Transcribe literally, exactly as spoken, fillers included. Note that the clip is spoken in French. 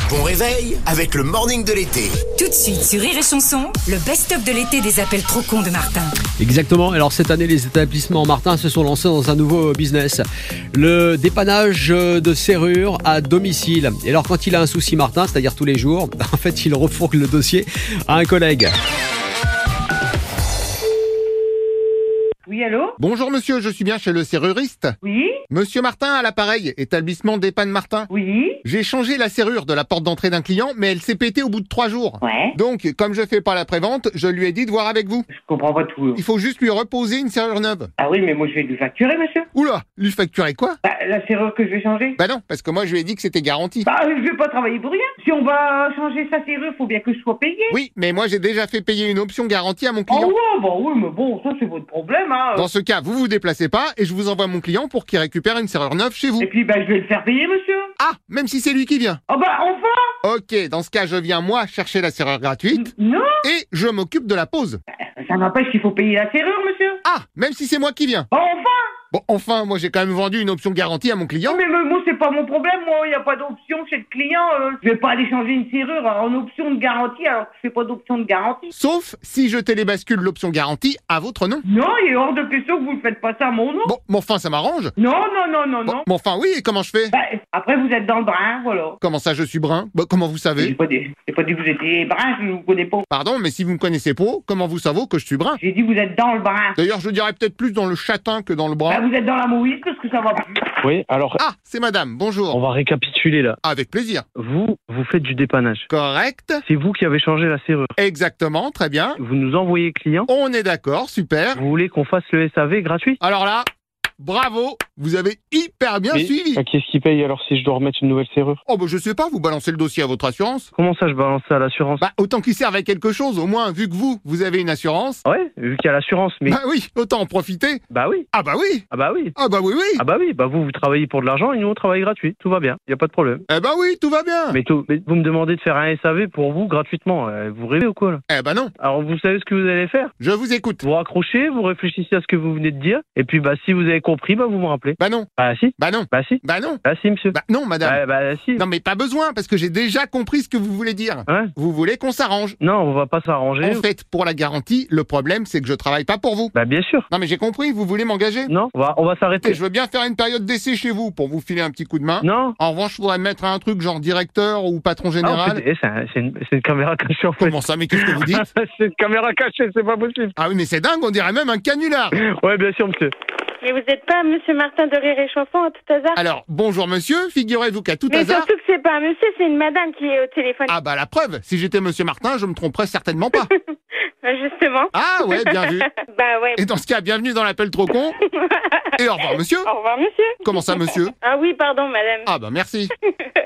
Bon réveil avec le morning de l'été. Tout de suite sur Rire et Chanson, le best-of de l'été des appels trop cons de Martin. Exactement. Alors cette année, les établissements Martin se sont lancés dans un nouveau business. Le dépannage de serrures à domicile. Et alors quand il a un souci Martin, c'est-à-dire tous les jours, en fait il refourgue le dossier à un collègue. Oui, allô? Bonjour monsieur, je suis bien chez le serruriste. Oui? Monsieur Martin à l'appareil, établissement Dépanne Martin. Oui? J'ai changé la serrure de la porte d'entrée d'un client, mais elle s'est pétée au bout de trois jours. Ouais? Donc, comme je fais pas la prévente, je lui ai dit de voir avec vous. Je comprends pas tout. Il faut juste lui reposer une serrure neuve. Ah oui, mais moi je vais lui facturer, monsieur. Oula, lui facturer quoi? Bah, la serrure que je vais changer. Bah non, parce que moi je lui ai dit que c'était garanti. Bah, je vais pas travailler pour rien. Si on va changer sa serrure, faut bien que je sois payé. Oui, mais moi j'ai déjà fait payer une option garantie à mon Oh client. ouais, bah oui, mais bon, ça c'est votre problème, hein. Dans ce cas, vous vous déplacez pas et je vous envoie mon client pour qu'il récupère une serrure neuve chez vous. Et puis, bah, je vais le faire payer, monsieur. Ah, même si c'est lui qui vient. Ah bah, enfin. Ok, dans ce cas, je viens moi chercher la serrure gratuite Non, et je m'occupe de la pause. ça n'empêche qu'il faut payer la serrure, monsieur. Ah, même si c'est moi qui viens. Bah, enfin. Bon, enfin, moi j'ai quand même vendu une option garantie à mon client. Non, mais mais moi, c'est pas mon problème, moi, il n'y a pas d'option chez le client. euh. Je vais pas aller changer une serrure en option de garantie alors que je fais pas d'option de garantie. Sauf si je télébascule l'option garantie à votre nom. Non, il est hors de question que vous ne faites pas ça à mon nom. Bon, mais enfin, ça m'arrange. Non, non, non, non, Bon, non. mais enfin, oui, et comment je fais? Bah, après, vous êtes dans le brin, voilà. Comment ça, je suis brun? Bah, comment vous J'ai savez? pas, dit, j'ai pas dit que vous étiez brun, je vous connais pas. Pardon, mais si vous me connaissez pas, comment vous savez que je suis brun? J'ai dit vous êtes dans le brin. D'ailleurs, je dirais peut-être plus dans le châtain que dans le Bah, brun. vous êtes dans la mouise parce que ça va plus. Oui, alors, Ah, c'est madame, on bonjour. va récapituler là. Avec plaisir. Vous, vous faites du dépannage. Correct. C'est vous qui avez changé la serrure. Exactement, très bien. Vous nous envoyez client. On est d'accord, super. Vous voulez qu'on fasse le S A V gratuit? Alors là, bravo, vous avez hyper bien Mais, suivi. euh, Qu'est-ce qui paye alors si je dois remettre une nouvelle serrure? Oh bah je sais pas, vous balancez le dossier à votre assurance. Comment ça je balance ça à l'assurance? Bah autant qu'il serve à quelque chose, au moins vu que vous, vous avez une assurance. Ouais, vu qu'il y a l'assurance, mais... Bah oui, autant en profiter. Bah oui, Ah bah oui, ah bah oui. ah bah oui oui. Ah bah oui, bah vous, vous travaillez pour de l'argent et nous on travaille gratuit. Tout va bien, y a pas de problème. Eh bah oui, tout va bien. Mais, tout, mais vous me demandez de faire un S A V pour vous gratuitement. Euh, vous rêvez ou quoi là? Eh bah non, Alors vous savez ce que vous allez faire? je vous écoute. Vous raccrochez, vous réfléchissez à ce que vous venez de dire, et puis bah si vous avez compris, bah vous me rappelez. Bah non, Bah si, bah non, bah si, bah non, bah si monsieur. bah non madame. Bah, bah si. Non mais pas besoin, parce que j'ai déjà compris ce que vous voulez dire. Ouais. Vous voulez qu'on s'arrange. Non, on va pas s'arranger. En fait, pour la garantie, le problème c'est que je travaille pas pour vous. Bah bien sûr. Non mais j'ai compris, vous voulez m'engager. Non, on va, on va Et s'arrêter. je veux bien faire une période d'essai chez vous pour vous filer un petit coup de main. Non. En revanche, je voudrais mettre un truc genre directeur ou patron Ah, en général. fait, eh, c'est un- c'est une, c'est une caméra cachée en fait. Comment ça, mais qu'est-ce que vous dites? C'est une caméra cachée, c'est pas possible. Ah oui, mais c'est dingue, on dirait même un canular. Ouais, bien sûr, monsieur. Mais vous n'êtes pas Monsieur Martin de Rire et Chanson à tout hasard? Alors, bonjour monsieur, figurez-vous qu'à tout Mais hasard... surtout que c'est pas un monsieur, c'est une madame qui est au téléphone. Ah bah la preuve, si j'étais monsieur Martin, je me tromperais certainement pas. Bah, justement. Ah ouais, bien vu. Bah ouais. Et dans ce cas, bienvenue dans l'appel trop con. Et au revoir monsieur. Au revoir monsieur. Comment ça monsieur? Ah oui, pardon madame. Ah bah merci.